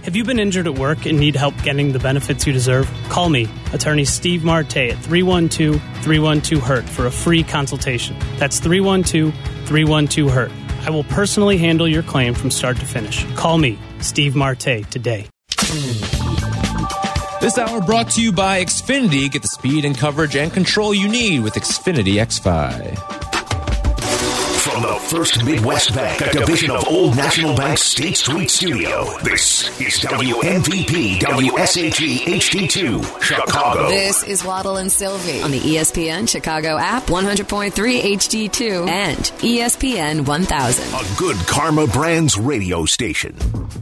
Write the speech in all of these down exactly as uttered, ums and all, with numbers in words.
Have you been injured at work and need help getting the benefits you deserve? Call me, attorney Steve Marte at three one two, three one two, hurt for a free consultation. That's three one two, three one two, hurt. I will personally handle your claim from start to finish. Call me, Steve Marte, today. This hour brought to you by Xfinity. Get the speed and coverage and control you need with Xfinity X five. From the First Midwest Bank, a division of Old National Bank's State Street studio, this is W M V P W S H E H D two, Chicago. This is Waddle and Sylvie on the E S P N Chicago app, one hundred point three H D two, and E S P N one thousand. A Good Karma Brands radio station.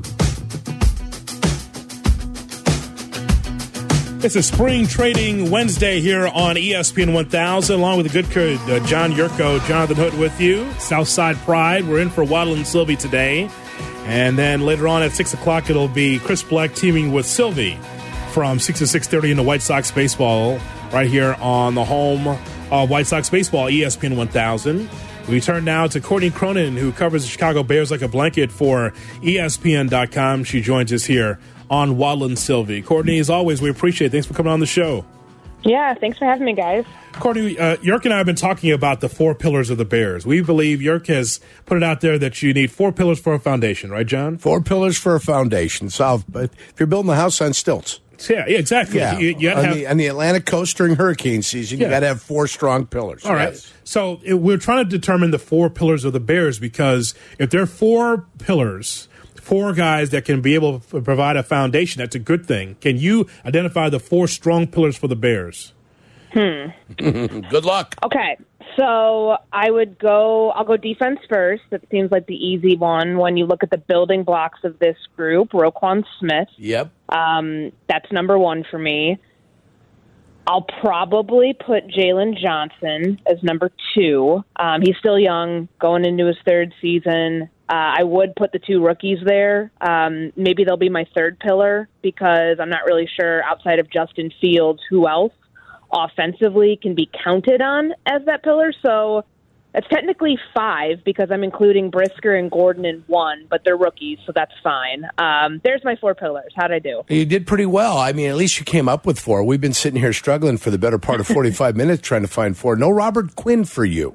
It's a spring trading Wednesday here on E S P N one thousand, along with the good kid, uh, John Yurko, Jonathan Hood with you. Southside Pride, we're in for Waddle and Sylvie today. And then later on at six o'clock, it'll be Chris Black teaming with Sylvie from six to six thirty in the White Sox baseball right here on the home of White Sox baseball, E S P N one thousand. We turn now to Courtney Cronin, who covers the Chicago Bears like a blanket for E S P N dot com. She joins us here on Waddle and Sylvie. Courtney, as always, we appreciate it. Thanks for coming on the show. Yeah, thanks for having me, guys. Courtney, uh, Yerk and I have been talking about the four pillars of the Bears. We believe Yerk has put it out there that you need four pillars for a foundation, right, John? Four pillars for a foundation. So if you're building a house on stilts. Yeah, yeah exactly. Yeah. You, you on, have, the, on the Atlantic coast during hurricane season, yeah. you got to have four strong pillars. All right. Yes. So it, we're trying to determine the four pillars of the Bears because if there are four pillars, four guys that can be able to provide a foundation, that's a good thing. Can you identify the four strong pillars for the Bears? Hmm. Good luck. Okay. So I would go, I'll go defense first. That seems like the easy one when you look at the building blocks of this group. Roquan Smith. Yep. Um, that's number one for me. I'll probably put Jalen Johnson as number two. Um, he's still young, going into his third season. Uh, I would put the two rookies there. Um, maybe they'll be my third pillar because I'm not really sure outside of Justin Fields who else offensively can be counted on as that pillar. So it's technically five because I'm including Brisker and Gordon in one, but they're rookies, so that's fine. Um, there's my four pillars. How'd I do? You did pretty well. I mean, at least you came up with four. We've been sitting here struggling for the better part of forty-five minutes trying to find four. No Robert Quinn for you.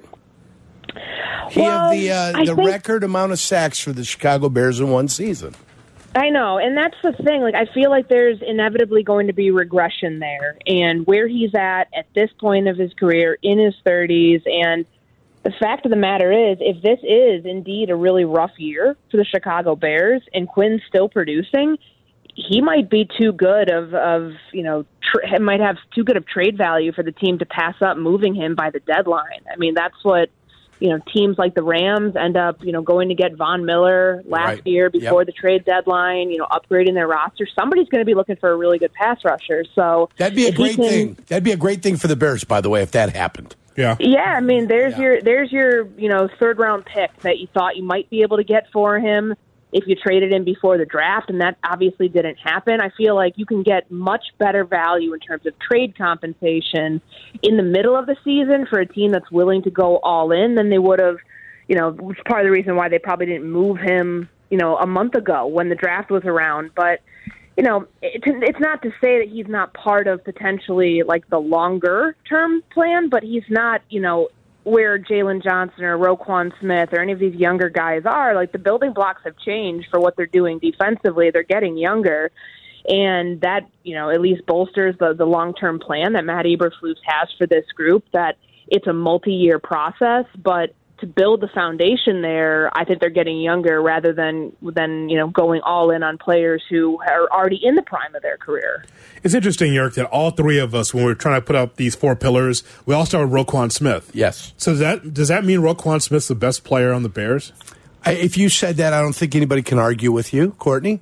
He well, had the uh, the think- record amount of sacks for the Chicago Bears in one season. I know, and that's the thing. Like, I feel like there's inevitably going to be regression there, and where he's at at this point of his career, in his thirties, and the fact of the matter is, if this is indeed a really rough year for the Chicago Bears, and Quinn's still producing, he might be too good of, of you know, tr- might have too good of trade value for the team to pass up moving him by the deadline. I mean, that's what. You know, teams like the Rams end up, you know, going to get Von Miller last right. year before yep. the trade deadline, you know, upgrading their roster. Somebody's going to be looking for a really good pass rusher. So that'd be a great can, thing. That'd be a great thing for the Bears, by the way, if that happened. Yeah. Yeah, I mean, there's yeah. your there's your, you know, third round pick that you thought you might be able to get for him if you traded him before the draft, and that obviously didn't happen. I feel like you can get much better value in terms of trade compensation in the middle of the season for a team that's willing to go all in than they would have. You know, which is part of the reason why they probably didn't move him, you know, a month ago when the draft was around. But, you know, it, it's not to say that he's not part of potentially, like, the longer-term plan, but he's not, you know, where Jalen Johnson or Roquan Smith or any of these younger guys are. Like, the building blocks have changed for what they're doing defensively. They're getting younger. And that, you know, at least bolsters the, the long-term plan that Matt Eberflus has for this group, that it's a multi-year process, but to build the foundation there, I think they're getting younger rather than, than you know, going all in on players who are already in the prime of their career. It's interesting, Yerk, that all three of us, when we're trying to put up these four pillars, we all start with Roquan Smith. Yes. So does that, does that mean Roquan Smith's the best player on the Bears? I, if you said that, I don't think anybody can argue with you. Courtney?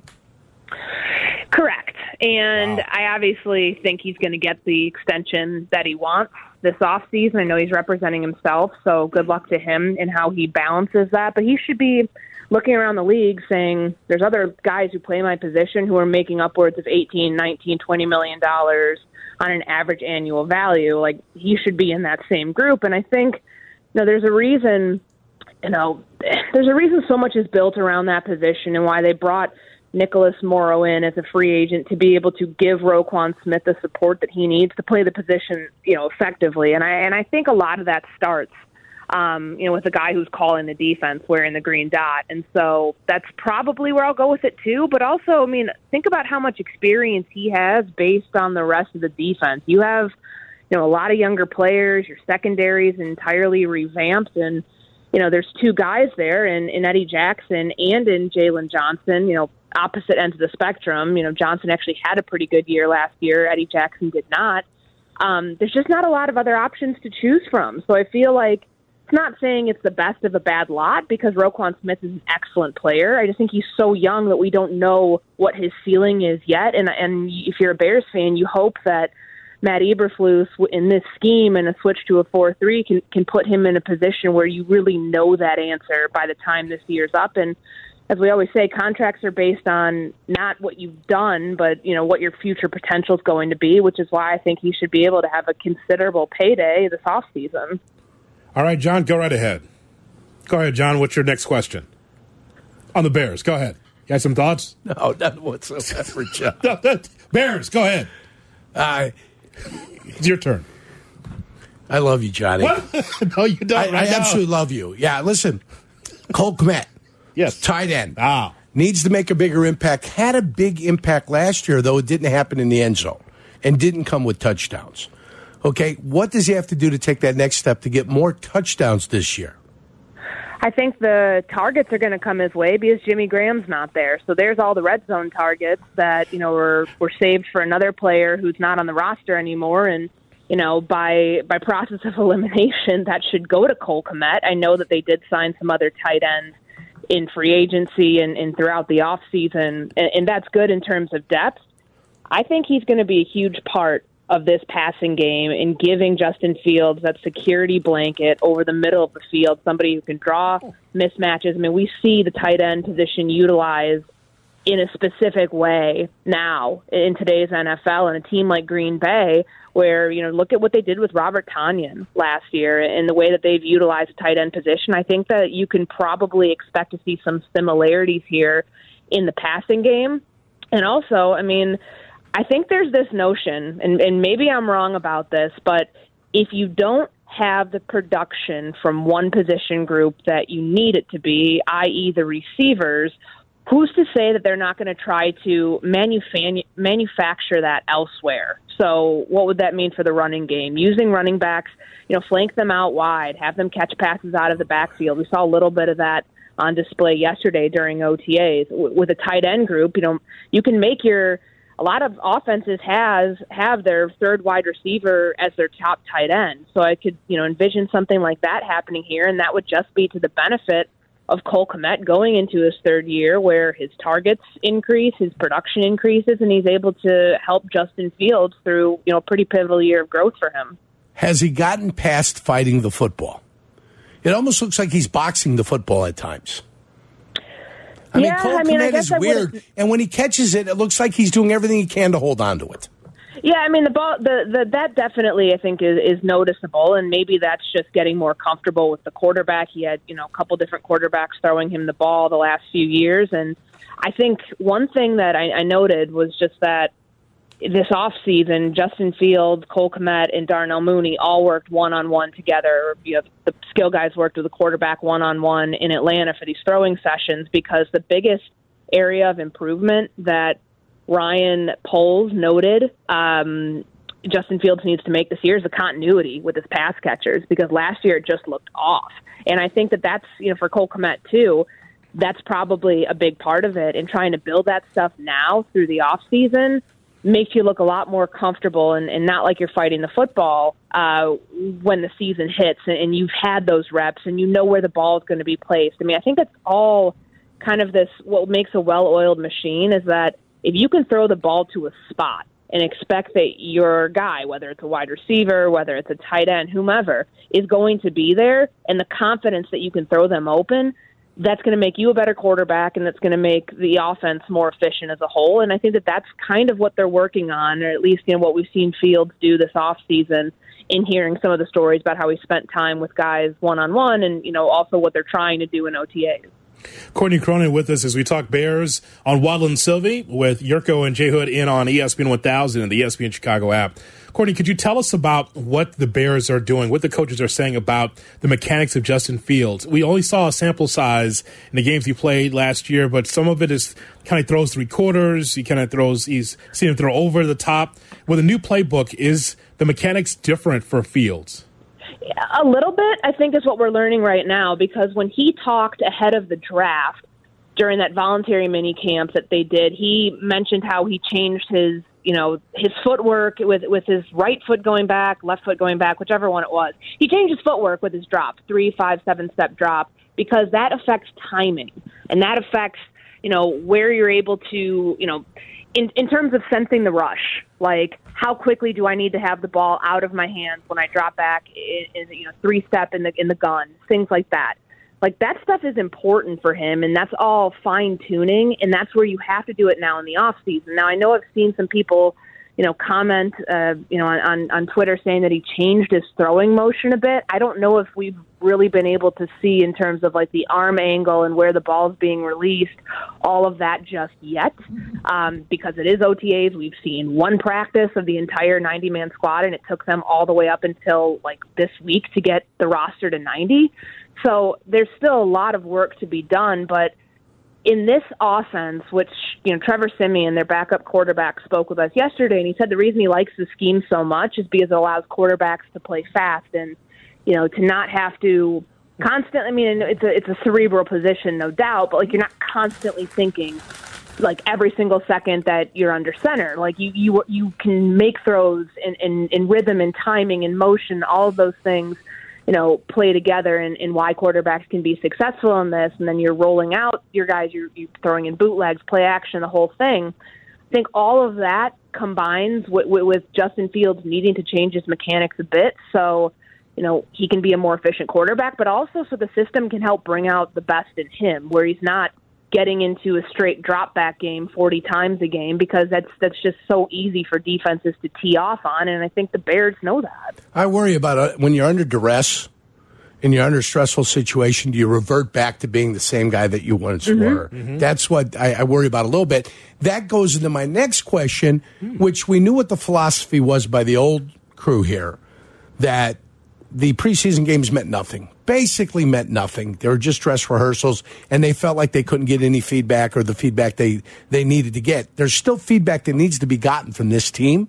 Correct. And Wow. I obviously think he's going to get the extension that he wants this offseason. I know he's representing himself, so good luck to him in how he balances that. But he should be looking around the league saying, there's other guys who play my position who are making upwards of eighteen, nineteen, twenty million dollars on an average annual value. Like, he should be in that same group. And I think, you know, there's a reason, you know, there's a reason so much is built around that position and why they brought Nicholas Morrow in as a free agent to be able to give Roquan Smith the support that he needs to play the position, you know, effectively. And I and I think a lot of that starts, um, you know, with the guy who's calling the defense, wearing the green dot. And so that's probably where I'll go with it too. But also, I mean, think about how much experience he has based on the rest of the defense. You have, you know, a lot of younger players. Your secondary is entirely revamped, and you know, there's two guys there, in, in Eddie Jackson and in Jalen Johnson, you know, opposite ends of the spectrum. You know, Johnson actually had a pretty good year last year. Eddie Jackson did not. Um, there's just not a lot of other options to choose from. So I feel like it's not saying it's the best of a bad lot, because Roquan Smith is an excellent player. I just think he's so young that we don't know what his ceiling is yet. And, and if you're a Bears fan, you hope that Matt Eberflus in this scheme and a switch to a four three can, can put him in a position where you really know that answer by the time this year's up. And as we always say, contracts are based on not what you've done, but, you know, what your future potential is going to be, which is why I think he should be able to have a considerable payday this offseason. All right, John, go right ahead. Go ahead, John. What's your next question? On the Bears, go ahead. You got some thoughts? No, none whatsoever, John. No, no, Bears, go ahead. Uh, It's your turn. I love you, Johnny. What? No, you don't. I, right I now. absolutely love you. Yeah, listen, Cole Kmet, Yes. tight end, Ah. needs to make a bigger impact. Had a big impact last year, though it didn't happen in the end zone and didn't come with touchdowns. Okay, what does he have to do to take that next step to get more touchdowns this year? I think the targets are going to come his way because Jimmy Graham's not there. So there's all the red zone targets that, you know, were, were saved for another player who's not on the roster anymore. And, you know, by by process of elimination, that should go to Cole Kmet. I know that they did sign some other tight ends in free agency and, and throughout the offseason, and, and that's good in terms of depth. I think he's going to be a huge part of this passing game in giving Justin Fields that security blanket over the middle of the field, somebody who can draw mismatches. I mean, we see the tight end position utilized in a specific way now in today's N F L, and a team like Green Bay, where, you know, look at what they did with Robert Tonyan last year and the way that they've utilized the tight end position. I think that you can probably expect to see some similarities here in the passing game. And also, I mean, I think there's this notion, and, and maybe I'm wrong about this, but if you don't have the production from one position group that you need it to be, that is the receivers, who's to say that they're not going to try to manuf- manufacture that elsewhere? So what would that mean for the running game? Using running backs, you know, flank them out wide, have them catch passes out of the backfield. We saw a little bit of that on display yesterday during O T As. With a tight end group, you know, you can make your – a lot of offenses has have their third wide receiver as their top tight end. So I could, you know, envision something like that happening here, and that would just be to the benefit of Cole Kmet going into his third year, where his targets increase, his production increases, and he's able to help Justin Fields through, you know, a pretty pivotal year of growth for him. Has he gotten past fighting the football? It almost looks like he's boxing the football at times. I yeah, mean, Cole I mean, I Kmet guess is I weird, and when he catches it, it looks like he's doing everything he can to hold on to it. Yeah, I mean, the ball, the, the that definitely, I think, is, is noticeable, and maybe that's just getting more comfortable with the quarterback. He had, you know, a couple different quarterbacks throwing him the ball the last few years, and I think one thing that I, I noted was just that this offseason, Justin Fields, Cole Kmet, and Darnell Mooney all worked one-on-one together. You know, the skill guys worked with the quarterback one-on-one in Atlanta for these throwing sessions, because the biggest area of improvement that Ryan Poles noted um, Justin Fields needs to make this year is the continuity with his pass catchers, because last year it just looked off. And I think that that's, you know, for Cole Kmet too, that's probably a big part of it. And trying to build that stuff now through the offseason makes you look a lot more comfortable and, and not like you're fighting the football uh, when the season hits and, and you've had those reps and you know where the ball is going to be placed. I mean, I think that's all kind of this, what makes a well-oiled machine is that if you can throw the ball to a spot and expect that your guy, whether it's a wide receiver, whether it's a tight end, whomever, is going to be there, and the confidence that you can throw them open, that's going to make you a better quarterback, and that's going to make the offense more efficient as a whole. And I think that that's kind of what they're working on, or at least, you know, what we've seen Fields do this offseason in hearing some of the stories about how he spent time with guys one-on-one and, you know, also what they're trying to do in O T As. Courtney Cronin with us as we talk Bears on Waddle and Sylvie with Yurko and Jay Hood in on E S P N one thousand and the E S P N Chicago app. Courtney, could you tell us about what the Bears are doing, what the coaches are saying about the mechanics of Justin Fields? We only saw a sample size in the games he played last year, but some of it is kind of throws three quarters. He kind of throws, he's seen him throw over the top. With a new playbook, is the mechanics different for Fields? A little bit, I think, is what we're learning right now, because when he talked ahead of the draft during that voluntary mini camp that they did, he mentioned how he changed his, you know, his footwork with with his right foot going back, left foot going back, whichever one it was. He changed his footwork with his drop, three, five, seven step drop, because that affects timing, and that affects, you know, where you're able to, you know, in in terms of sensing the rush, like how quickly do I need to have the ball out of my hands when I drop back in, in you know, three step in the in the gun, things like that. Like, that stuff is important for him, and that's all fine-tuning, and that's where you have to do it now in the off-season. Now, I know I've seen some people, you know, comment, uh, you know, on, on Twitter saying that he changed his throwing motion a bit. I don't know if we've really been able to see in terms of, like, the arm angle and where the ball's being released, all of that just yet, um, because it is O T As. We've seen one practice of the entire ninety-man squad, and it took them all the way up until, like, this week to get the roster to ninety. So there's still a lot of work to be done, but in this offense, which, you know, Trevor Siemian, their backup quarterback, spoke with us yesterday, and he said the reason he likes the scheme so much is because it allows quarterbacks to play fast and, you know, to not have to constantly, I mean, it's a, it's a cerebral position, no doubt, but, like, you're not constantly thinking, like, every single second that you're under center. Like, you you, you can make throws in, in, in rhythm and timing and motion, all of those things, you know, play together and, and why quarterbacks can be successful in this. And then you're rolling out your guys, you're, you're throwing in bootlegs, play action, the whole thing. I think all of that combines with, with, with Justin Fields needing to change his mechanics a bit so, you know, he can be a more efficient quarterback, but also so the system can help bring out the best in him, where he's not getting into a straight drop back game forty times a game, because that's that's just so easy for defenses to tee off on, and I think the Bears know that. I worry about it when you're under duress and you're under a stressful situation. Do you revert back to being the same guy that you once mm-hmm. were? Mm-hmm. That's what I, I worry about a little bit. That goes into my next question, mm. which we knew what the philosophy was by the old crew here, that the preseason games meant nothing. Basically meant nothing. They were just dress rehearsals, and they felt like they couldn't get any feedback or the feedback they, they needed to get. There's still feedback that needs to be gotten from this team.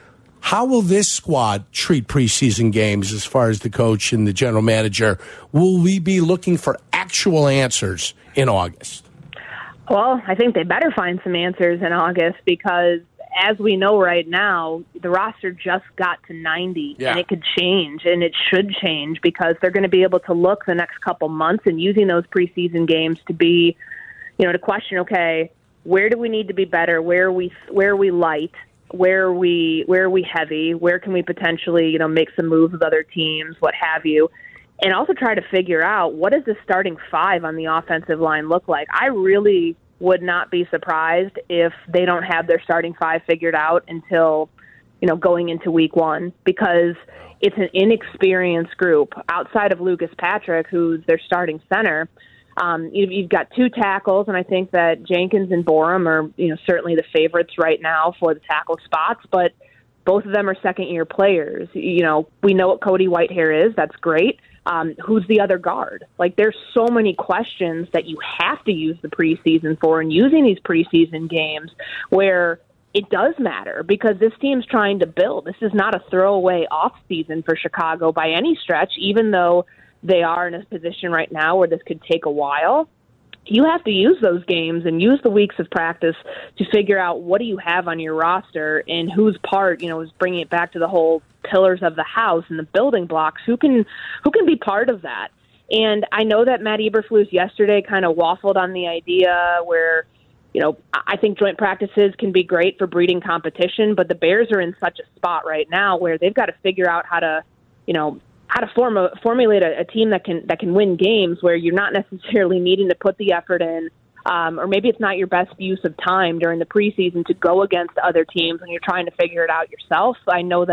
How will this squad treat preseason games as far as the coach and the general manager? Will we be looking for actual answers in August? Well, I think they better find some answers in August, because as we know right now, the roster just got to ninety, yeah. and it could change, and it should change, because they're going to be able to look the next couple months and using those preseason games to be, you know, to question, okay, where do we need to be better? Where are we, where are we light? Where are we, where are we heavy? Where can we potentially, you know, make some moves with other teams, what have you? And also try to figure out, what does the starting five on the offensive line look like? I really would not be surprised if they don't have their starting five figured out until, you know, going into week one, because it's an inexperienced group. Outside of Lucas Patrick, who's their starting center, um, you've, you've got two tackles, and I think that Jenkins and Borum are, you know, certainly the favorites right now for the tackle spots, but both of them are second-year players. You know, we know what Cody Whitehair is. That's great. Um, who's the other guard? Like, there's so many questions that you have to use the preseason for, and using these preseason games where it does matter, because this team's trying to build. This is not a throwaway off season for Chicago by any stretch, even though they are in a position right now where this could take a while. You have to use those games and use the weeks of practice to figure out what do you have on your roster and whose part, you know, is bringing it back to the whole pillars of the house and the building blocks. Who can who can be part of that? And I know that Matt Eberflus yesterday kind of waffled on the idea where, you know, I think joint practices can be great for breeding competition, but the Bears are in such a spot right now where they've got to figure out how to, you know, how to form a, formulate a, a team that can that can win games where you're not necessarily needing to put the effort in, um, or maybe it's not your best use of time during the preseason to go against other teams when you're trying to figure it out yourself. I know that,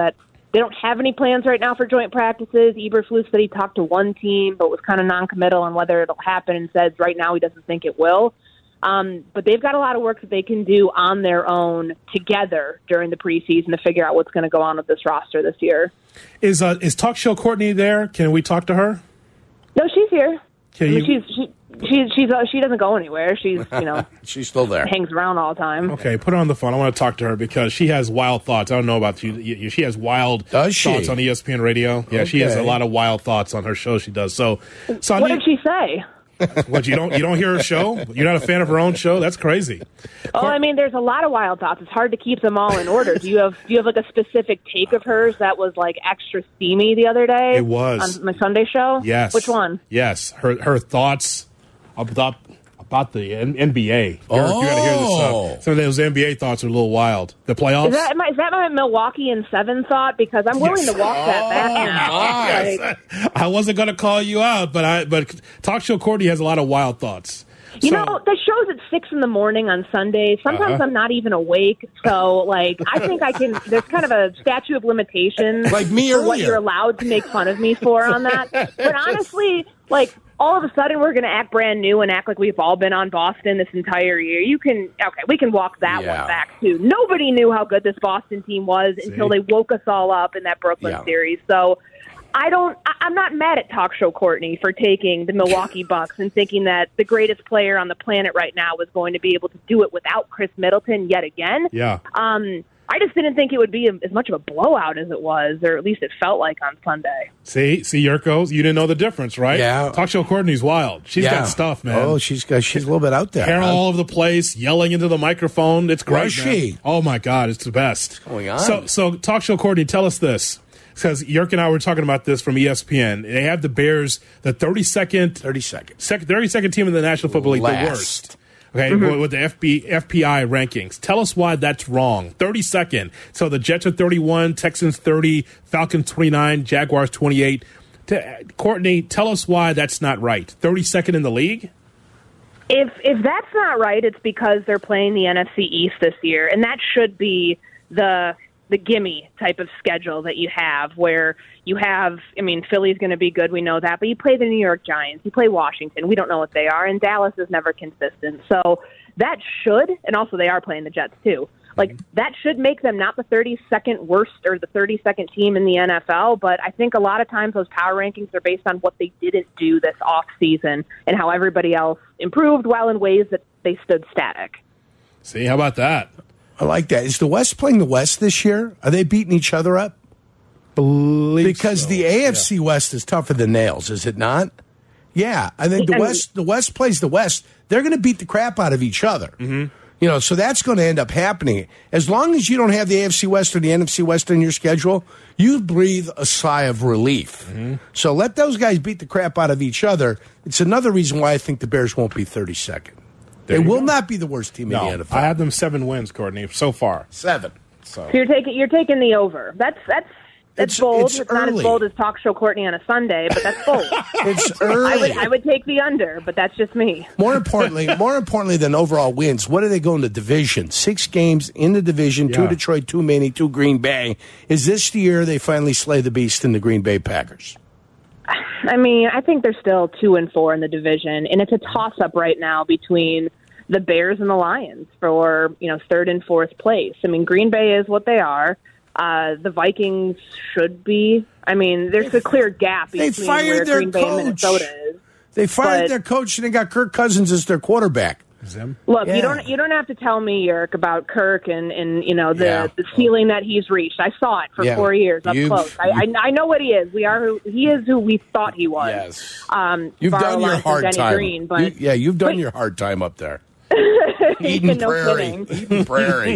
They don't have any plans right now for joint practices. Eberflus said he talked to one team, but was kind of noncommittal on whether it'll happen and says right now he doesn't think it will. Um, but they've got a lot of work that they can do on their own together during the preseason to figure out what's going to go on with this roster this year. Is uh, is Talk Show Courtney there? Can we talk to her? No, she's here. Can I mean, you... She's she, she's she's uh, she doesn't go anywhere. She's you know she's still there. Hangs around all the time. Okay, put her on the phone. I want to talk to her because she has wild thoughts. I don't know about you. you she has wild does she? thoughts on E S P N Radio. Yeah, okay. She has a lot of wild thoughts on her show. She does. So, so what need, did she say? What, you don't you don't hear her show? You're not a fan of her own show? That's crazy. Oh, I mean, there's a lot of wild thoughts. It's hard to keep them all in order. Do you have do you have like a specific take of hers that was like extra steamy the other day? It was on my Sunday show. Yes. Which one? Yes, her her thoughts about about the N B A. Oh. You got to hear this stuff. Some of those N B A thoughts are a little wild. The playoffs. Is that my, is that my Milwaukee in seven thought? Because I'm willing yes. to walk that back now. Oh, like, I wasn't going to call you out, but I but Talk Show Courtney has a lot of wild thoughts. You so, know, the show's at six in the morning on Sundays. Sometimes uh-huh. I'm not even awake. So, like, I think I can. There's kind of a statute of limitations, like me for earlier. what you're allowed to make fun of me for on that. But honestly, like, all of a sudden we're going to act brand new and act like we've all been on Boston this entire year. You can, okay, we can walk that yeah. one back too. Nobody knew how good this Boston team was See? until they woke us all up in that Brooklyn yeah. series. So I don't, I, I'm not mad at Talk Show Courtney for taking the Milwaukee Bucks and thinking that the greatest player on the planet right now was going to be able to do it without Chris Middleton yet again. Yeah. Um, I just didn't think it would be as much of a blowout as it was, or at least it felt like on Sunday. See, see, Yurko, you didn't know the difference, right? Yeah. Talk Show Courtney's wild. She's yeah. got stuff, man. Oh, she's got she's a little bit out there. Hair huh? all over the place, yelling into the microphone. It's great. Was man. she? Oh my God, it's the best. What's going on? So, so Talk Show Courtney, tell us this. Because Yerk and I were talking about this from E S P N. They have the Bears, the thirty-second, thirty second, second, thirty-second team in the National Football League, Last. the worst. Okay, Mm-hmm. with the F B, F P I rankings. Tell us why that's wrong. thirty-second. So the Jets are thirty-one, Texans thirty, Falcons twenty-nine, Jaguars twenty-eight. T- Courtney, tell us why that's not right. thirty-second in the league? If if that's not right, it's because they're playing the N F C East this year, and that should be the the gimme type of schedule that you have, where you have, I mean, Philly's going to be good, we know that, but you play the New York Giants, you play Washington, we don't know what they are, and Dallas is never consistent. So that should, and also they are playing the Jets too, like that should make them not the thirty-second worst or the thirty-second team in the N F L, but I think a lot of times those power rankings are based on what they didn't do this off season and how everybody else improved while in ways that they stood static. See, how about that? I like that. Is the West playing the West this year? Are they beating each other up? Believe Because so. the A F C yeah. West is tougher than nails, is it not? Yeah, I think the and, West. The West plays the West. They're going to beat the crap out of each other. Mm-hmm. You know, so that's going to end up happening. As long as you don't have the A F C West or the N F C West on your schedule, you breathe a sigh of relief. Mm-hmm. So let those guys beat the crap out of each other. It's another reason why I think the Bears won't be thirty-second. They will go. not be the worst team no, in the N F L. I have them seven wins, Courtney, so far. Seven. So, so you're taking you're taking the over. That's that's that's it's, bold. It's, it's early. not as bold as Talk Show Courtney on a Sunday, but that's bold. It's early. I would I would take the under, but that's just me. More importantly, more importantly than overall wins, what do they go in the division? Six games in the division, yeah. two Detroit, two Miami, two Green Bay. Is this the year they finally slay the beast in the Green Bay Packers? I mean, I think they're still two and four in the division, and it's a toss-up right now between the Bears and the Lions for, you know, third and fourth place. I mean, Green Bay is what they are. Uh, the Vikings should be. I mean, there's a clear gap they between fired where their Green Bay coach. and Minnesota is. They fired But- their coach and they got Kirk Cousins as their quarterback. Zim? Look, Yeah. you don't you don't have to tell me, Yerk, about Kirk and, and you know the, Yeah. the ceiling that he's reached. I saw it for Yeah. four years up You've- close. I, I I know what he is. We are who he is. Who we thought he was. Yes. Um, You've far done your along from hard Denny time. Green, but You- yeah, you've done but- your hard time up there. Eden no Prairie. kidding. Eden Prairie.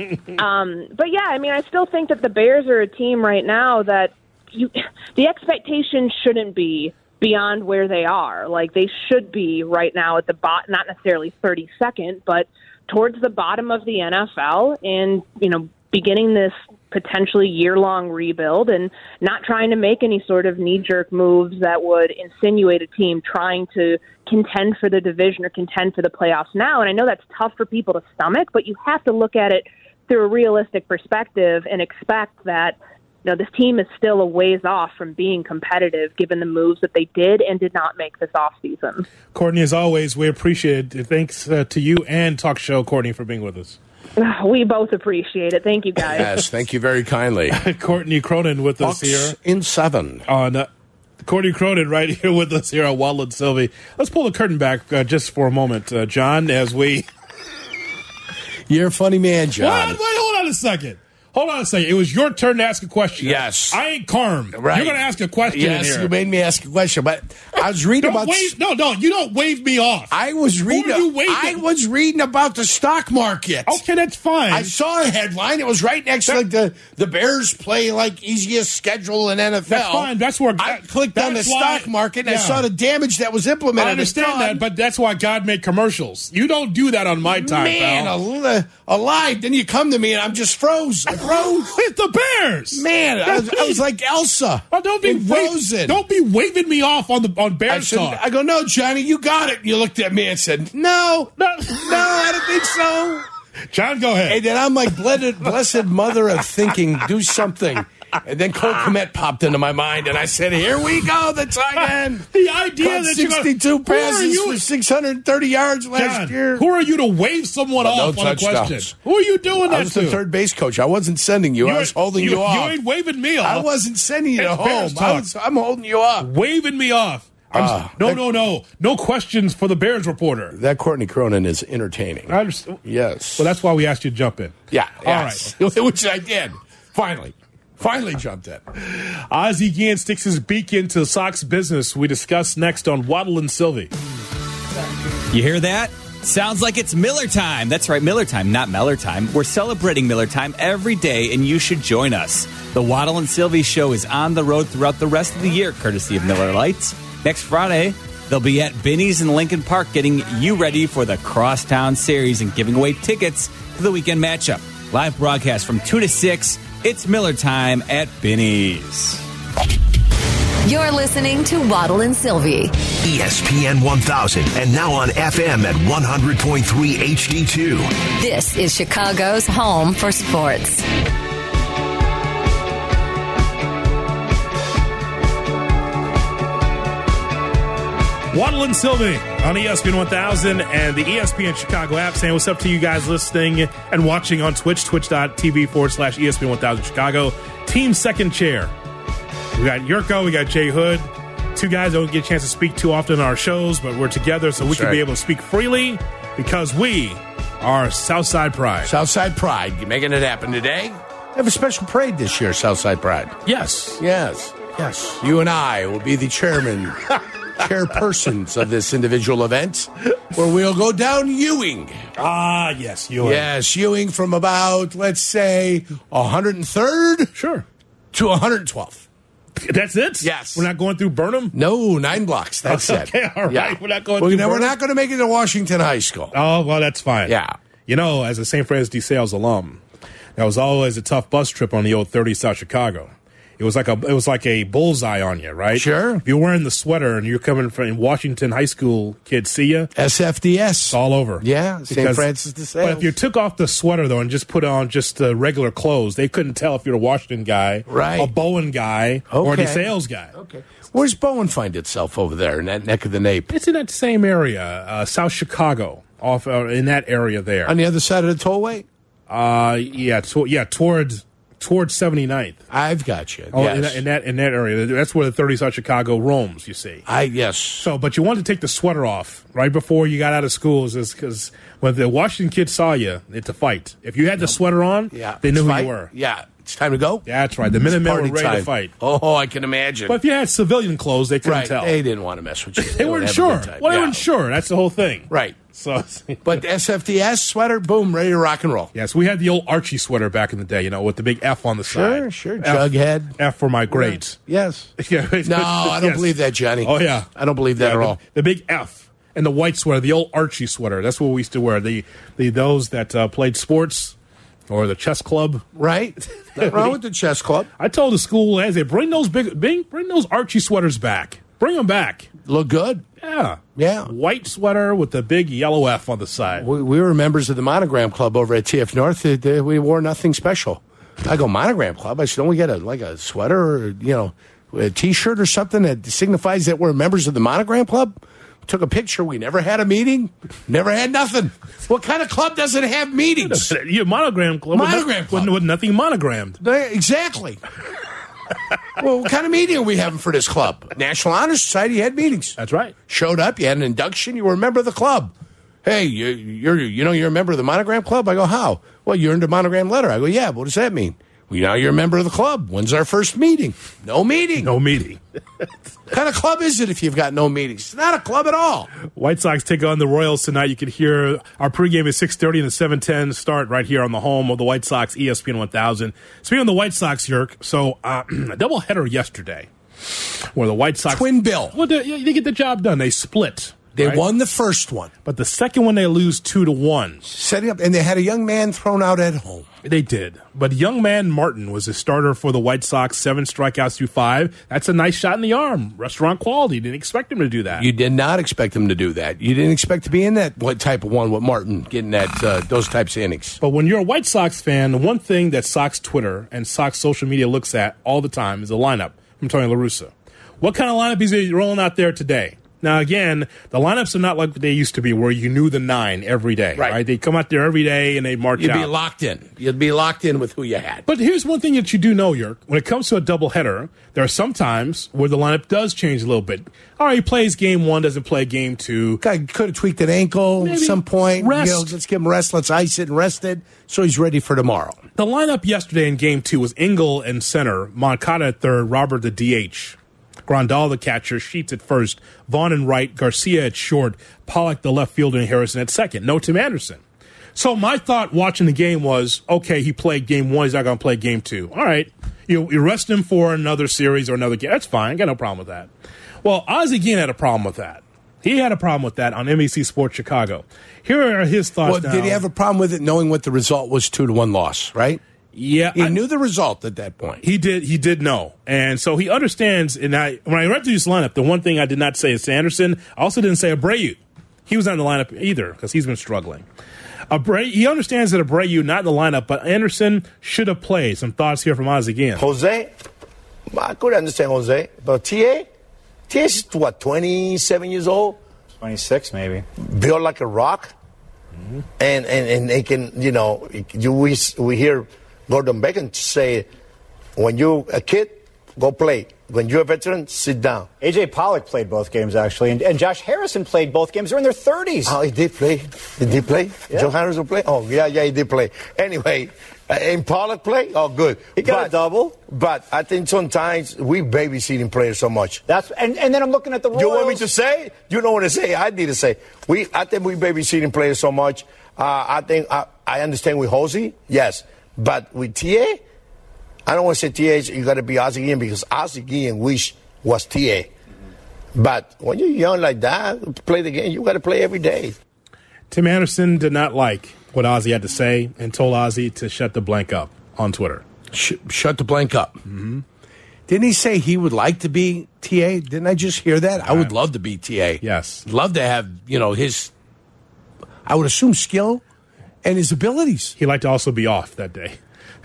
Um, but yeah, I mean, I still think that the Bears are a team right now that you the expectation shouldn't be beyond where they are. Like they should be right now at the bot, not necessarily thirty-second, but towards the bottom of the N F L, and you know, beginning this potentially year-long rebuild and not trying to make any sort of knee-jerk moves that would insinuate a team trying to contend for the division or contend for the playoffs now. And I know that's tough for people to stomach, but you have to look at it through a realistic perspective and expect that you know, this team is still a ways off from being competitive given the moves that they did and did not make this offseason. Courtney, as always, we appreciate it. Thanks uh, to you and Talk Show, Courtney, for being with us. We both appreciate it. Thank you, guys. Yes, thank you very kindly. Courtney Cronin with Bucks us here. in seven. On uh, Courtney Cronin right here with us here on Waddle and Sylvie. Let's pull the curtain back uh, just for a moment, uh, John, as we... You're a funny man, John. Wait, wait, hold on a second. Hold on a second. It was your turn to ask a question. Yes. I ain't Carm. Right. You're going to ask a question Yes, in here. you made me ask a question, but I was reading Don't about... wave, no, no, you don't wave me off. I was reading. are you waving? I was reading about the stock market. Okay, that's fine. I saw a headline. It was right next to like the the Bears play like easiest schedule in N F L. That's fine. That's where I clicked on the that's why- stock market and I yeah. saw the damage that was implemented. I understand It's that, done. but that's why God made commercials. You don't do that on my time, man, pal. al- alive. Then you come to me and I'm just froze. I froze. It's the Bears. Man, I was, I was like Elsa. Oh, don't be in wa- Frozen. Don't be waving me off on the on I, Bears said, talk. I go, no, Johnny, you got it. And you looked at me and said, no, No. no, I don't think so. John, go ahead. And then I'm like, blessed, blessed mother of thinking, do something. And then Cole Kmet popped into my mind, and I said, here we go, the tight end. The idea Caught that you're gonna- sixty-two Who are passes you- for six hundred thirty yards last John, year. who are you to wave someone Well, no off on a touchdowns. question? Who are you doing I that was to? the third base coach. I wasn't sending you. I was holding you, you off. You ain't waving me off. I wasn't sending you to It's Bears home. talk. I was, I'm holding you off. waving me off. I'm Ah, s- no, that- no, no. No questions for the Bears reporter. That Courtney Cronin is entertaining. I understand. Yes. Well, that's why we asked you to jump in. Yeah. All yes. right. Which I did. Finally. Finally jumped in. Ozzie Guillen sticks his beak into Sox business. We discuss next on Waddle and Sylvie. You hear that? Sounds like it's Miller time. That's right, Miller time, not Meller time. We're celebrating Miller time every day, and you should join us. The Waddle and Sylvie show is on the road throughout the rest of the year, courtesy of Miller Lights. Next Friday, they'll be at Binny's in Lincoln Park getting you ready for the Crosstown Series and giving away tickets to the weekend matchup. Live broadcast from two to six. It's Miller time at Binny's. You're listening to Waddle and Sylvie. E S P N one thousand and now on F M at one hundred point three H D two. This is Chicago's home for sports. Waddle and Sylvie on E S P N one thousand and the E S P N Chicago app. Saying what's up to you guys listening and watching on Twitch, twitch.tv forward slash ESPN 1000 Chicago. Team second chair. We got Yurko, we got Jay Hood. Two guys don't get a chance to speak too often on our shows, but we're together so we That's can right. be able to speak freely because we are Southside Pride. Southside Pride. You're making it happen today. They have a special parade this year, Southside Pride. Yes. Yes. Yes. You and I will be the chairman, chairpersons of this individual event where we'll go down Ewing. Ah, yes. You Yes, Ewing from about, let's say, one hundred third Sure. to one hundred twelfth. That's it? Yes. We're not going through Burnham? No, nine blocks. That's it. Okay, all right. We're not going we're, through no, we're Burnham? not going to make it to Washington High School. Oh, well, that's fine. Yeah. You know, as a Saint Francis de Sales alum, that was always a tough bus trip on the old thirty South Chicago. It was like a it was like a bullseye on you, right? Sure. If you're wearing the sweater and you're coming from Washington High School, kids see you. S F D S. It's all over. Yeah, Saint Because- Francis de Sales. But if you took off the sweater though and just put on just the regular clothes, they couldn't tell if you're a Washington guy, Right. a Bowen guy, or a Okay. DeSales guy. Okay. Where's Bowen find itself over there in that neck of the nape? It's in that same area, uh, South Chicago, off uh, in that area there. On the other side of the tollway? Uh, yeah, to, yeah, towards towards seventy-ninth. I've got you. Oh, yes. in, that, in that in that area, that's where the thirty South Chicago roams. You see. I yes. So, but you wanted to take the sweater off right before you got out of school, is because when the Washington kids saw you, it's a fight. If you had the sweater on, Yeah. they knew It's who fight. you were. Yeah. It's time to go. Yeah, that's right. The Minutemen were Party ready to time. fight. Oh, I can imagine. But if you had civilian clothes, they couldn't right. tell. They didn't want to mess with you. They would weren't have a sure. good time. Well, they Yeah. weren't sure. That's the whole thing. Right. So, But S F D S sweater, boom, ready to rock and roll. yes, we had the old Archie sweater back in the day, you know, with the big F on the Sure, side. sure. F, Jughead. F for my grades. Yes. Yeah. No, I don't Yes. believe that, Johnny. Oh, yeah. I don't believe that Yeah, at the, all. The big F and the white sweater, the old Archie sweater. That's what we used to wear. The the those that uh, played sports or the chess club. Right? Nothing wrong with the chess club. I told the school, as they bring those big, bring, bring those Archie sweaters back. Bring them back. Look good. Yeah. Yeah. White sweater with the big yellow F on the side. We, we were members of the Monogram Club over at T F North. Uh, We wore nothing special. I go, Monogram Club? I said, don't we get a like a sweater or, you know, a T-shirt or something that signifies that we're members of the Monogram Club? Took a picture. We never had a meeting. Never had nothing. What kind of club doesn't have meetings? Your Monogram Club. Monogram Club. With, with nothing monogrammed. Exactly. Well, what kind of meeting are we having for this club? National Honor Society had meetings. That's right. Showed up. You had an induction. You were a member of the club. Hey, you, you're you know you're a member of the Monogram Club? I go, how? Well, you earned a Monogram letter. I go, yeah. What does that mean? Well, now you're a member of the club. When's our first meeting? No meeting. No meeting. What kind of club is it if you've got no meetings? It's not a club at all. White Sox take on the Royals tonight. You can hear our pregame at six thirty and the seven ten start right here on the home of the White Sox, E S P N one thousand. Speaking of the White Sox, Yerk, so uh, a doubleheader yesterday where the White Sox... Twin bill. Well, they, they get the job done. They split. They right? won the first one. But the second one, they lose two to one. Setting up, and they had a young man thrown out at home. They did. But young man Martin was a starter for the White Sox, seven strikeouts through five. That's a nice shot in the arm. Restaurant quality. Didn't expect him to do that. You did not expect him to do that. You didn't expect to be in that what type of one with Martin, getting that uh, those types of innings. But when you're a White Sox fan, the one thing that Sox Twitter and Sox social media looks at all the time is the lineup from Tony La Russa. What kind of lineup is he rolling out there today? Now, again, the lineups are not like they used to be where you knew the nine every day, right? right? They come out there every day and they march You'd out. You'd be locked in. You'd be locked in with who you had. But here's one thing that you do know, Yerk. When it comes to a doubleheader, there are some times where the lineup does change a little bit. All right, he plays game one, doesn't play game two. Guy could have tweaked an ankle Maybe at some point. Rest. You know, let's give him rest. Let's ice it and rest it so he's ready for tomorrow. The lineup yesterday in game two was Engel in center, Moncada at third, Robert the D H. Grandal, the catcher, Sheets at first, Vaughn in right, Garcia at short, Pollock, the left fielder, and Harrison at second. No Tim Anderson. So my thought watching the game was, okay, he played game one, he's not going to play game two. All right, you, you rest him for another series or another game. That's fine. I got no problem with that. Well, Ozzie Guillen had a problem with that. He had a problem with that on N B C Sports Chicago. Here are his thoughts Well, now. did he have a problem with it knowing what the result was, two to one loss, right? Yeah, he I, knew the result at that point. He did. He did know, and so he understands. And I, when I read through this lineup, the one thing I did not say is Sanderson. I also didn't say Abreu. He was not in the lineup either because he's been struggling. Abreu, he understands that Abreu not in the lineup, but Anderson should have played. Some thoughts here from Ozzie Guillen. Jose, I could understand Jose, but T A, T A is what, twenty-seven years old, twenty-six maybe, built like a rock, mm-hmm. and, and and they can, you know, you we we hear Gordon Bacon say, when you're a kid, go play. When you're a veteran, sit down. A J Pollock played both games, actually, and, and Josh Harrison played both games. They're in their thirties. Oh, he did play. He did play? Yeah. Joe Harrison play? Oh, yeah, yeah, he did play. Anyway, uh, and Pollock play? Oh, good. He got but, a double. But I think sometimes we babysitting players so much. That's and, and then I'm looking at the Royals. You want me to say? You know what to say. I need to say. We, I think we babysitting players so much. Uh, I think I, I understand with Hosey, yes. But with T A, I don't want to say T A, you got to be Ozzie Guillen because Ozzie Guillen wish was T A. Mm-hmm. But when you're young like that, play the game, you got to play every day. Tim Anderson did not like what Ozzie had to say and told Ozzie to shut the blank up on Twitter. Sh- shut the blank up. Mm-hmm. Didn't he say he would like to be T A? Didn't I just hear that? I would love to be T A. Yes. Love to have, you know, his, I would assume, skill and his abilities. He'd like to also be off that day.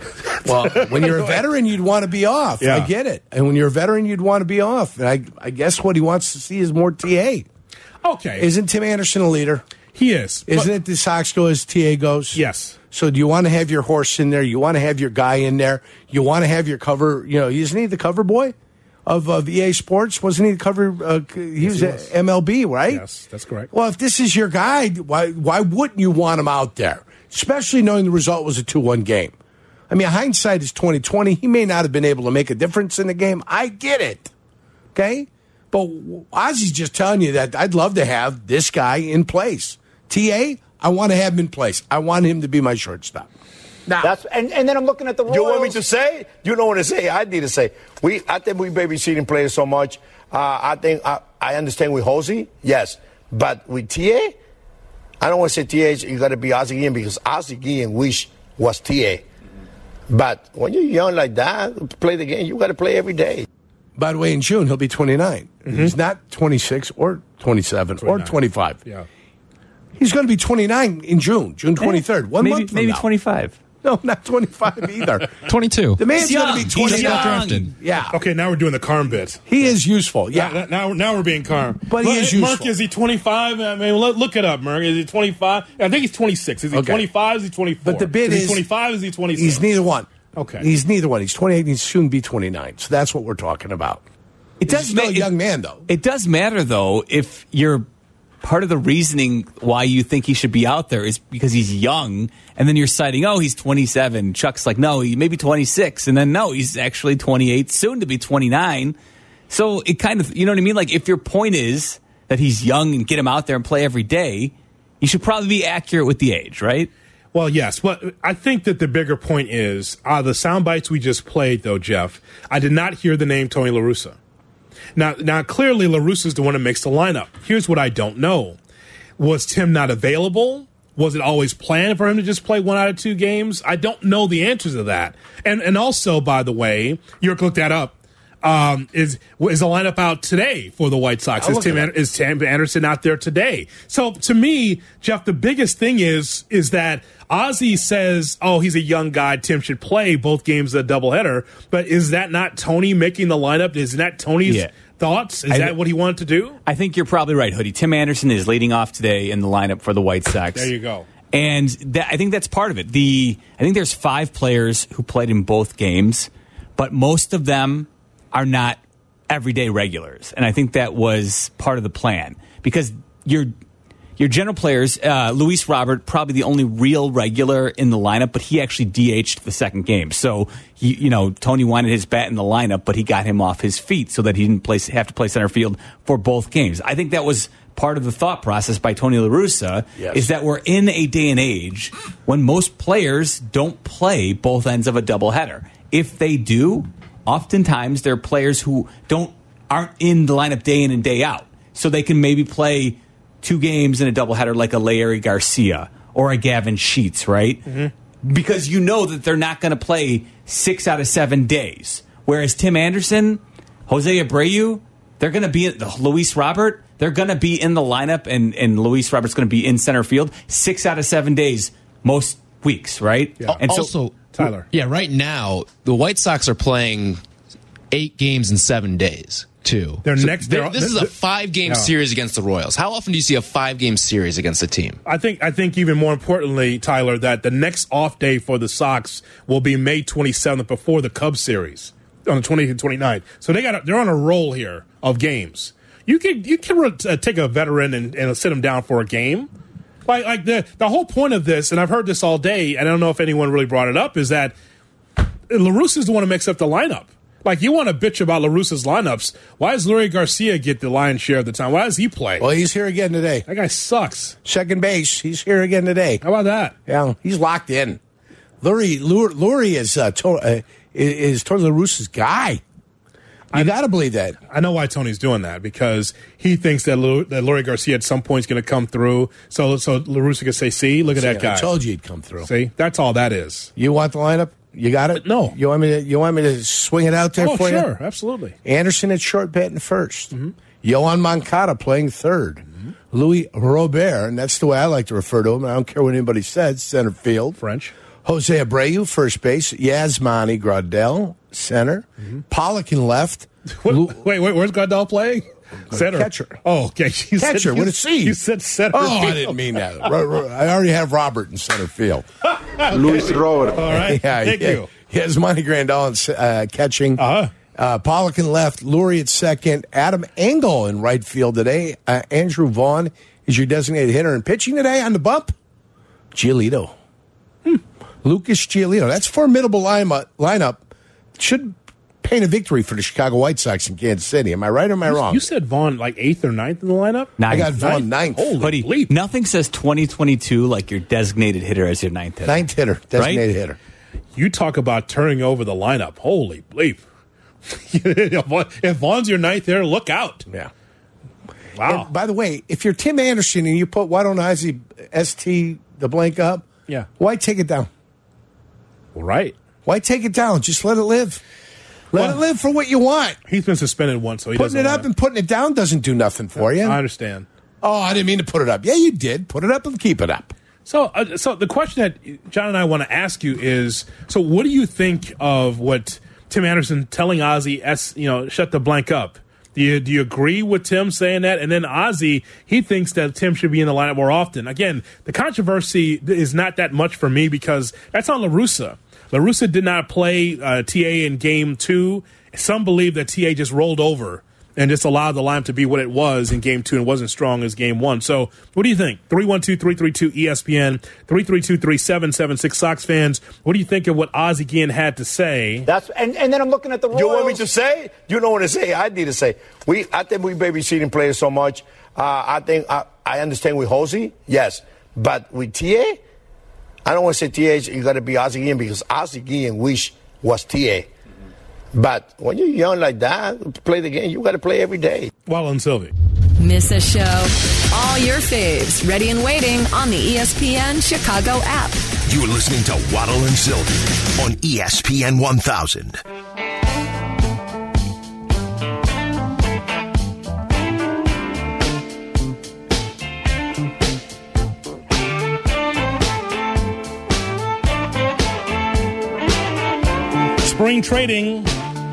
Well, when you're a veteran, you'd want to be off. Yeah. I get it. And when you're a veteran, you'd want to be off. And I, I guess what he wants to see is more T A. Okay. Isn't Tim Anderson a leader? He is. Isn't it the Sox go as T A goes? Yes. So do you want to have your horse in there? You want to have your guy in there? You want to have your cover? You know, isn't he the cover boy of, of E A Sports? Wasn't he the cover? Uh, he yes, was he at was. M L B, right? Yes, that's correct. Well, if this is your guy, why why wouldn't you want him out there? Especially knowing the result was a two one game. I mean, hindsight is twenty twenty. He may not have been able to make a difference in the game. I get it. Okay? But Ozzie's just telling you that I'd love to have this guy in place. T A, I want to have him in place. I want him to be my shortstop. Now, That's, and, and then I'm looking at the Royals. You want me to say? You know what to say. I need to say. We, I think we babysitting players so much. Uh, I think I, I understand with Hosey, yes. But with T A, I don't want to say T A, you got to be Ozzie Guillen because Ozzie Guillen wish was T A. But when you're young like that, play the game, you got to play every day. By the way, in June, he'll be twenty-nine. Mm-hmm. He's not twenty-six or twenty-seven twenty-nine. or twenty-five. Yeah. He's going to be twenty-nine in June, June twenty-third. One maybe, month from maybe now. twenty-five. No, not twenty-five either. twenty-two. The man's He's going to young. be twenty-nine. He's young. Drafted. Yeah. Okay, now we're doing the Carm bit. He is useful. Yeah. Now, now, now we're being Carm. But he is useful. Merck, is he twenty-five? I mean, look, look it up, Merck. Is he twenty-five? I think he's twenty-six. Is he Okay. twenty-five? Is he twenty-four? But the bit is is he twenty-five? Is he twenty-six? He's neither one. Okay. He's neither one. He's twenty-eight and he's soon to be twenty-nine. So that's what we're talking about. It does He's still ma- a young man, though. It does matter, though, if you're part of the reasoning why you think he should be out there is because he's young, and then you're citing, oh, he's twenty-seven. Chuck's like, no, he may be twenty-six, and then no, he's actually twenty-eight, soon to be twenty-nine. So it kind of, you know what I mean? Like, if your point is that he's young and get him out there and play every day, you should probably be accurate with the age, right? Well, yes. But I think that the bigger point is uh, the sound bites we just played, though, Jeff. I did not hear the name Tony La Russa. Now, now clearly, La Russa's the one that makes the lineup. Here's what I don't know. Was Tim not available? Was it always planned for him to just play one out of two games? I don't know the answers to that. And and also, by the way, York looked that up. Um, is is the lineup out today for the White Sox? Is Tim, An- is Tim Anderson out there today? So to me, Jeff, the biggest thing is is that Ozzie says, "Oh, he's a young guy. Tim should play both games of a doubleheader." But is that not Tony making the lineup? Is that Tony's Yeah. thoughts? Is I- that what he wanted to do? I think you're probably right, Hoodie. Tim Anderson is leading off today in the lineup for the White Sox. There you go. And that, I think that's part of it. The I think there's five players who played in both games, but most of them are not everyday regulars. And I think that was part of the plan because your your general players, uh, Luis Robert, probably the only real regular in the lineup, but he actually D H'd the second game. So, he, you know, Tony wanted his bat in the lineup, but he got him off his feet so that he didn't play, have to play center field for both games. I think that was part of the thought process by Tony La Russa, Yes. is that we're in a day and age when most players don't play both ends of a doubleheader. If they do, oftentimes they're players who don't aren't in the lineup day in and day out. So they can maybe play two games in a doubleheader like a Larry Garcia or a Gavin Sheets, right? Mm-hmm. Because you know that they're not going to play six out of seven days. Whereas Tim Anderson, Jose Abreu, they're going to be in, Luis Robert, they're going to be in the lineup, and, and Luis Robert's going to be in center field six out of seven days most weeks, right? Yeah. And so, also, Tyler. Yeah, right now, the White Sox are playing eight games in seven days, too. Their So next- they're- they're- this is a they're- five-game Yeah. series against the Royals. How often do you see a five-game series against a team? I think I think even more importantly, Tyler, that the next off day for the Sox will be May twenty-seventh before the Cubs series on the twentieth and twenty-ninth. So they got they're on a roll here of games. You can you can uh, take a veteran and, and sit him down for a game. Like like the the whole point of this, and I've heard this all day, and I don't know if anyone really brought it up, is that La Russa's the one who makes up the lineup. Like, you want to bitch about La Russa's lineups. Why does Luis Garcia get the lion's share of the time? Why does he play? Well, he's here again today. That guy sucks. Second base. He's here again today. How about that? Yeah, he's locked in. Lurie, Lurie, Lurie is uh, to, uh, is Tony La Russa's guy. You got to believe that. I know why Tony's doing that, because he thinks that Lu, that Luis Garcia at some point is going to come through. So so La Russa can say, "See, look at that guy." I told you he'd come through. See, that's all that is. You want the lineup? You got it? No. You want me to? You want me to swing it out there Oh, for you? sure, absolutely. Anderson at short, batting first. Mm-hmm. Yohan Moncada playing third. Mm-hmm. Louis Robert, and that's the way I like to refer to him. I don't care what anybody says. Center field. French. Jose Abreu, first base. Yasmani Gradel, center. Mm-hmm. Pollock in left. What, Lu- wait, wait, where's Gradel playing? Center. Catcher. Oh, okay. You Catcher said, with a C. You said center. Oh, I field. didn't mean that. Ro- ro- I already have Robert in center field. Luis Robert. All right. Yeah, Thank yeah. you. Yasmani Grandal uh, catching. Uh-huh. Uh, Pollock in left. Lurie at second. Adam Engel in right field today. Uh, Andrew Vaughn is your designated hitter. And pitching today on the bump, Giolito. Hmm. Lucas Giolito. That's a formidable lineup. lineup. Should paint a victory for the Chicago White Sox in Kansas City. Am I right or am I wrong? You said Vaughn like eighth or ninth in the lineup? Ninth. I got Vaughn ninth. Holy Hoodie, bleep. nothing says twenty twenty-two like your designated hitter as your ninth hitter. Ninth hitter. Designated Right? hitter. You talk about turning over the lineup. Holy bleep. If Vaughn's your ninth hitter, look out. Yeah. Wow. And by the way, if you're Tim Anderson and you put why don't Ozzie S T the blank up, Yeah. why take it down? Well, right. Why take it down? Just let it live. Let Well, it live for what you want. He's been suspended once, so he Putting doesn't it up wanna- and putting it down doesn't do nothing for you. I understand. Oh, I didn't mean to put it up. Yeah, you did. Put it up and keep it up. So, uh, so the question that John and I want to ask you is: so, what do you think of what Tim Anderson telling Ozzie, S, you know, shut the blank up? Do you do you agree with Tim saying that? And then Ozzie, he thinks that Tim should be in the lineup more often. Again, the controversy is not that much for me because that's on La Russa. La Russa did not play uh, T A in game two. Some believe that T A just rolled over and just allowed the lineup to be what it was in game two and wasn't strong as game one. So what do you think? three one two, three three two, E S P N, three three two, three seven seven six Sox fans. What do you think of what Ozzie Guillen had to say? That's and, and then I'm looking at the Royals. You want me to say? You don't want to say. I need to say. We, I think we babysitting players so much. Uh, I think I, I understand with Jose, yes. But with T A, I don't want to say T A, you got to be Ozzie Guillen because Ozzie Guillen wish was T A. But when you're young like that, play the game, you got to play every day. Waddle and Sylvie. Miss a show? All your faves, ready and waiting on the E S P N Chicago app. You're listening to Waddle and Sylvie on E S P N one thousand. Spring trading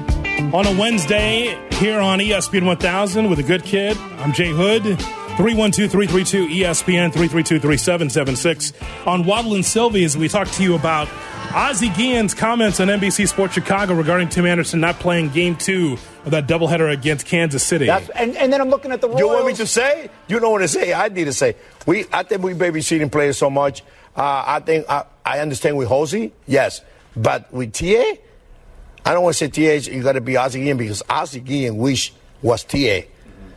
on a Wednesday here on E S P N one thousand with a good kid. I'm Jay Hood. three one two, three three two, E S P N, three three two, three seven seven six. On Waddle and Sylvie, as we talk to you about Ozzie Guillen's comments on N B C Sports Chicago regarding Tim Anderson not playing game two of that doubleheader against Kansas City. That's, and, and then I'm looking at the Royals. You want me to say? You don't want to say. I need to say. We, I think we babysitting players so much. Uh, I think I, I understand with Jose, yes. But with T A, I don't want to say T A, you got to be Ozzie Guillen because Ozzie Guillen wish was T A.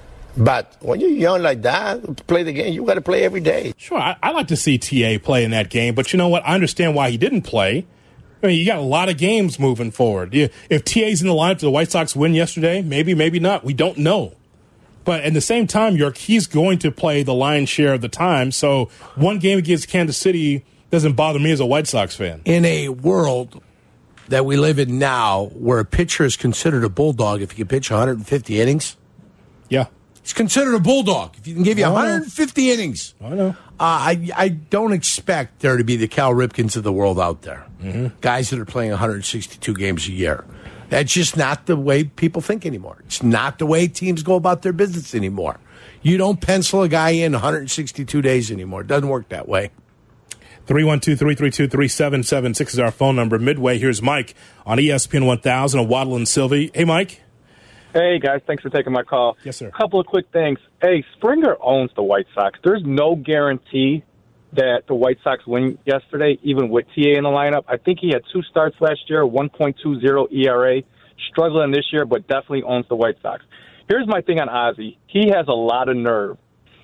But when you're young like that, play the game, you got to play every day. Sure, I, I like to see T A play in that game, but you know what? I understand why he didn't play. I mean, you got a lot of games moving forward. You, if T A's in the lineup, did the White Sox win yesterday? Maybe, maybe not. We don't know. But at the same time, York, he's going to play the lion's share of the time. So one game against Kansas City doesn't bother me as a White Sox fan. In a world that we live in now where a pitcher is considered a bulldog if you can pitch one hundred fifty innings. Yeah. It's considered a bulldog if you can give you I one hundred fifty know. innings. I know. Uh, I, I don't expect there to be the Cal Ripkens of the world out there. Mm-hmm. Guys that are playing one hundred sixty-two games a year. That's just not the way people think anymore. It's not the way teams go about their business anymore. You don't pencil a guy in one hundred sixty-two days anymore. It doesn't work that way. three one two, three three two, three seven seven six is our phone number. Midway, here's Mike on E S P N one thousand on Waddle and Sylvie. Hey, Mike. Hey, guys. Thanks for taking my call. Yes, sir. A couple of quick things. Hey, Springer owns the White Sox. There's no guarantee that the White Sox win yesterday, even with T A in the lineup. I think he had two starts last year, one point two oh E R A. Struggling this year, but definitely owns the White Sox. Here's my thing on Ozzie. He has a lot of nerve.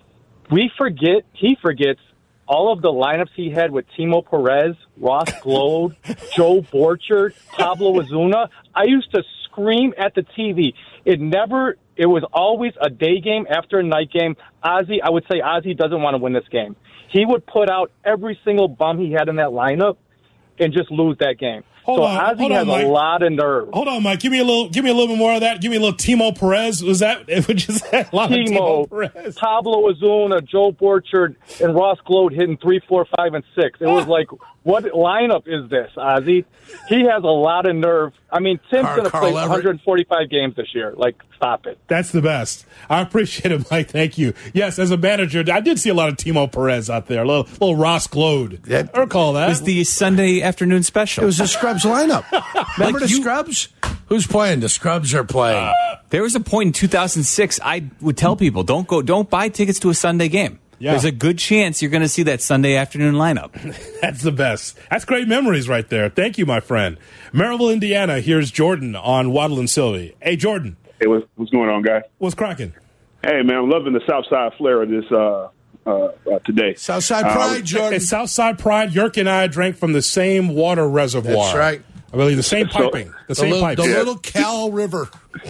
We forget, he forgets all of the lineups he had with Timo Perez, Ross Glode, Joe Borchard, Pablo Ozuna. I used to scream at the T V. It never, it was always a day game after a night game. Ozzie, I would say Ozzie doesn't want to win this game. He would put out every single bum he had in that lineup and just lose that game. Hold so on, Ozzie hold has on, Mike. a lot of nerve. Hold on, Mike. Give me a little. Give me a little bit more of that. Give me a little Timo Perez. Was that? Which is a lot of Timo Perez. Pablo Ozuna, Joe Borchard, and Ross Glode hitting three, four, five, and six. It was like, what lineup is this, Ozzie? He has a lot of nerve. I mean, Tim's going to play Everett. one hundred forty-five games this year. Like, stop it. That's the best. I appreciate it, Mike. Thank you. Yes, as a manager, I did see a lot of Timo Perez out there. A little, little Ross Glode. That- I recall that. It was the Sunday afternoon special. It was a Scrubs lineup. Remember Like the you- Scrubs? Who's playing? The Scrubs are playing. There was a point in two thousand six I would tell people, don't go, don't buy tickets to a Sunday game. Yeah. There's a good chance you're going to see that Sunday afternoon lineup. That's the best. That's great memories right there. Thank you, my friend. Maryville, Indiana. Here's Jordan on Waddle and Sylvie. Hey, Jordan. Hey, what's, what's going on, guys? What's cracking? Hey, man, I'm loving the Southside flair of this uh, uh, uh, today. Southside Uh, Pride, Jordan. It's Southside Pride. Yerk and I drank from the same water reservoir. That's right. I believe the same So- piping. The, The, same little, pipes. the Yeah. little Cal River.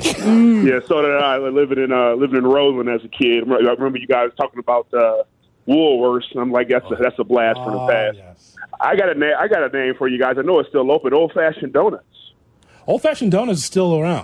Yeah, so did I. Living in uh, living in Roseland as a kid. I remember you guys talking about uh, Woolworths. And I'm like, that's a, that's a blast from the Oh, past. yes. I got a na- I got a name for you guys. I know it's still open. Old Fashioned Donuts. Old Fashioned Donuts is still around.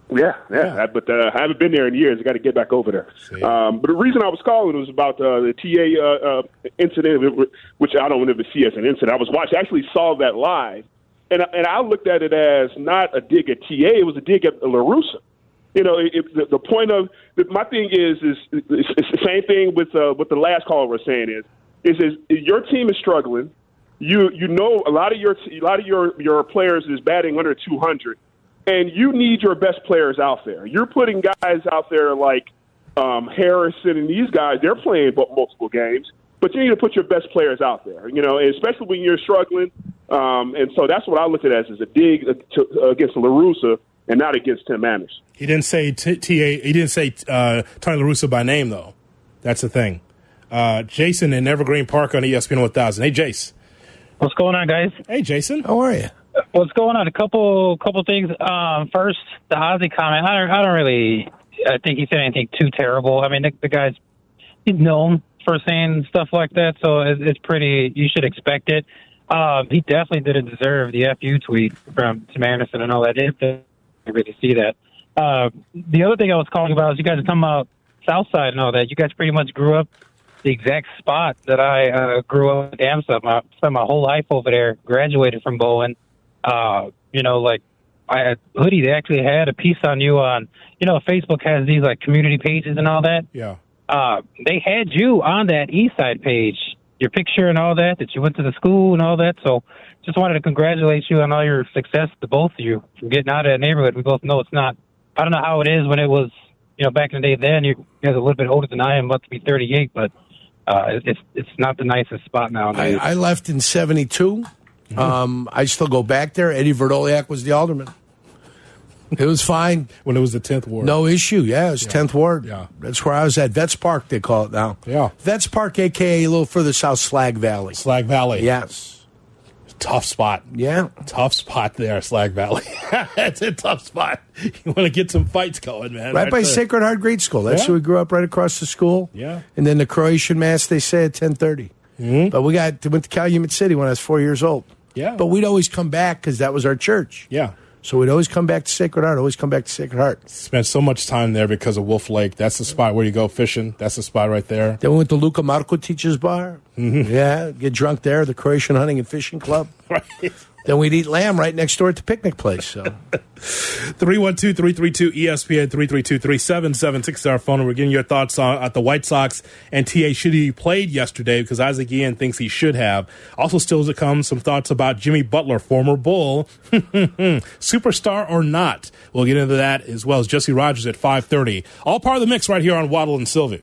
Yeah, yeah, yeah. But uh, I haven't been there in years. I got to get back over there. Um, but the reason I was calling was about uh, the T A uh, uh, incident, which I don't even see as an incident. I was watching, actually saw that live, and and I looked at it as not a dig at T A. It was a dig at La Russa. You know, it, it, the, the point of my thing is is it's, it's the same thing with uh, what the last caller was saying is is is your team is struggling. You you know a lot of your a lot of your your players is batting under two hundred. And you need your best players out there. You're putting guys out there like um, Harrison and these guys. They're playing multiple games, but you need to put your best players out there. You know, especially when you're struggling. Um, and so that's what I look at as as a dig to, uh, against La Russa and not against Tim Manners. He didn't say T- TA. He didn't say uh, Tony La Russa by name though. That's the thing. Uh, Jason in Evergreen Park on E S P N one thousand. Hey, Jace. What's going on, guys? Hey, Jason. How are you? What's going on? A couple couple things. Um, first, the Ozzie comment. I don't, I don't really I think he said anything too terrible. I mean, the, the guy's he's known for saying stuff like that, so it's, it's pretty. You should expect it. Um, he definitely didn't deserve the F U tweet from Tim Anderson and all that. If they really see that. Uh, the other thing I was calling about is you guys are talking about Southside and all that. You guys pretty much grew up the exact spot that I uh, grew up in Amsterdam. I spent my whole life over there. Graduated from Bowen. Uh, you know, like I Hoodie, they actually had a piece on you on, you know, Facebook has these like community pages and all that. Yeah. Uh, they had you on that East Side page, your picture and all that, that you went to the school and all that. So just wanted to congratulate you on all your success, the both of you, from getting out of that neighborhood. We both know it's not, I don't know how it is when it was, you know, back in the day then. You guys are a little bit older than I am, about to be thirty-eight, but uh, it's it's not the nicest spot nowadays. I, I left in seventy-two. Mm-hmm. Um, I still go back there. Eddie Verdoliak was the alderman. It was fine. When it was the tenth ward. No issue. Yeah, it was yeah. tenth ward. Yeah. That's where I was at. Vets Park, they call it now. Yeah. Vets Park, a k a a little further south, Slag Valley. Slag Valley. Yes. Tough spot. Yeah. Tough spot there, Slag Valley. It's a tough spot. You want to get some fights going, man. Right, right by there. Sacred Heart Grade School. That's Yeah. where we grew up, right across the school. Yeah. And then the Croatian Mass, they say, at ten thirty. Mm-hmm. But we got went to Calumet City when I was four years old. Yeah. But we'd always come back because that was our church. Yeah. So we'd always come back to Sacred Heart, always come back to Sacred Heart. Spent so much time there because of Wolf Lake. That's the spot where you go fishing. That's the spot right there. Then we went to Luka Marko Teacher's Bar. Mm-hmm. Yeah, get drunk there, the Croatian Hunting and Fishing Club. Right. Then we'd eat lamb right next door at the picnic place. So, three one two, three three two, E S P N, three three two, three seven seven six is our phone. And we're getting your thoughts on at the White Sox and T A. Should he played yesterday? Because Isaac Ian thinks he should have. Also, still to come, some thoughts about Jimmy Butler, former Bull, superstar or not. We'll get into that as well as Jesse Rogers at five thirty. All part of the mix right here on Waddle and Sylvie.